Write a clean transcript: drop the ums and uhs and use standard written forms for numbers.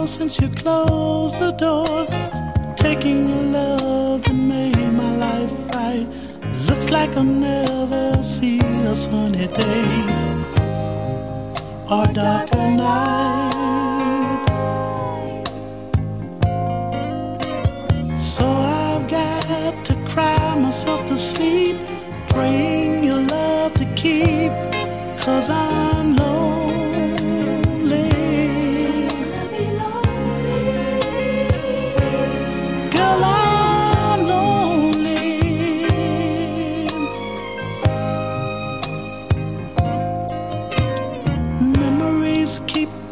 since you closed the door, taking your love and made my life right. Looks like I'll never see a sunny day or darker night. So I've got to cry myself to sleep, praying your love to keep, 'cause I'm lonely. Girl, I'm lonely. Memories keep